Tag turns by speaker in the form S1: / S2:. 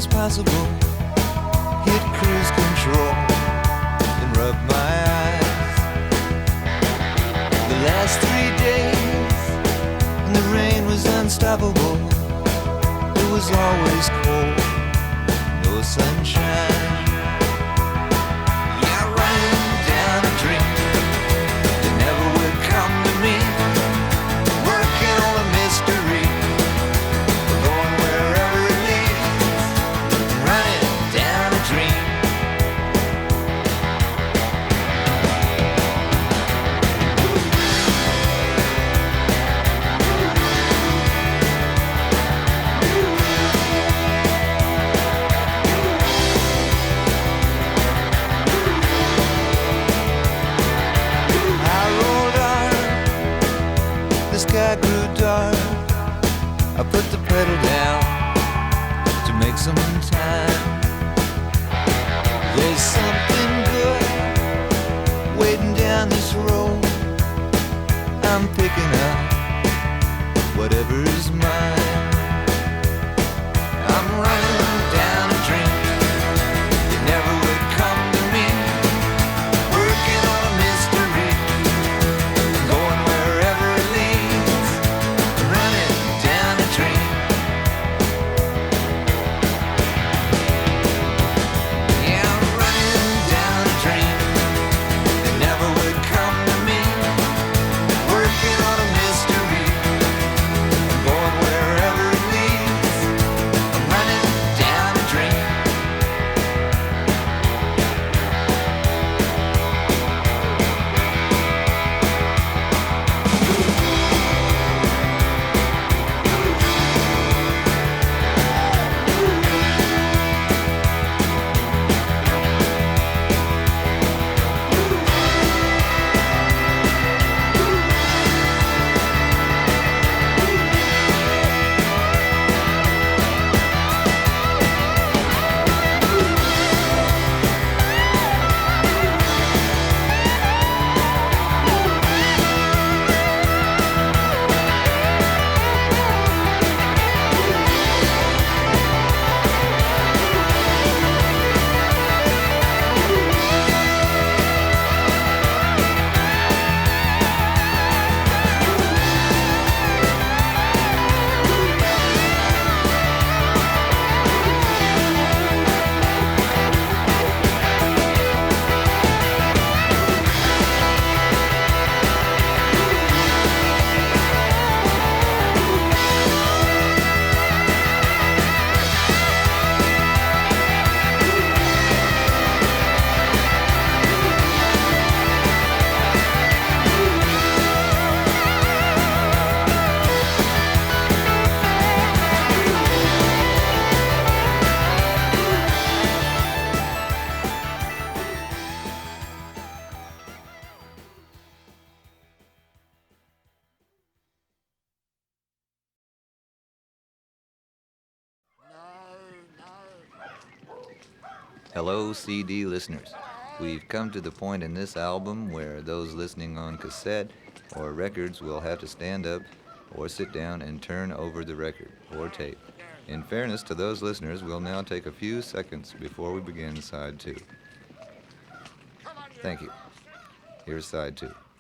S1: was possible. Hit cruise control and rub my eyes. The last 3 days, and the rain was unstoppable. It was always cold, no sunshine. Yeah, running down a dream that never would come to me. Working on a mystery, going wherever it leads. Running down a dream. The sky grew dark. I put the pedal down to make some time. There's something good waiting down this road. I'm picking up whatever is mine. I'm running down a dream that never would come to me. Working on a mystery, going wherever it leads. Running down a dream. Yeah, I'm running down a dream that never would come to me. Working on a mystery, going wherever it leads. I'm running down a dream. Hello, CD listeners. We've come to the point in this album where those listening on cassette or records will have to stand up or sit down and turn over the record or tape. In fairness to those listeners, we'll now take a few seconds before we begin side 2. Thank you. Here's side 2.